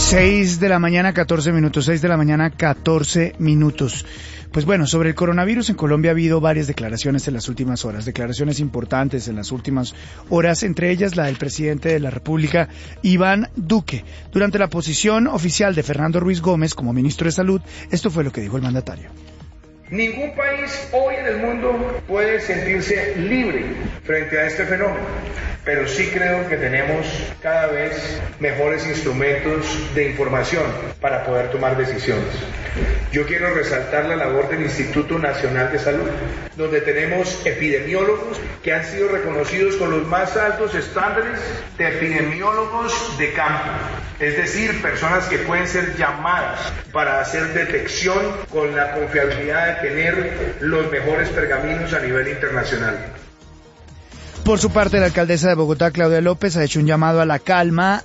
6 de la mañana, 14 minutos, 6 de la mañana, 14 minutos. Pues bueno, sobre el coronavirus en Colombia ha habido varias declaraciones en las últimas horas, declaraciones importantes en las últimas horas, entre ellas la del presidente de la República, Iván Duque. Durante la posición oficial de Fernando Ruiz Gómez como ministro de Salud, esto fue lo que dijo el mandatario. Ningún país hoy en el mundo puede sentirse libre frente a este fenómeno, pero sí creo que tenemos cada vez mejores instrumentos de información para poder tomar decisiones. Yo quiero resaltar la labor del Instituto Nacional de Salud, donde tenemos epidemiólogos que han sido reconocidos con los más altos estándares de epidemiólogos de campo, es decir, personas que pueden ser llamadas para hacer detección con la confiabilidad de tener los mejores pergaminos a nivel internacional. Por su parte, la alcaldesa de Bogotá, Claudia López, ha hecho un llamado a la calma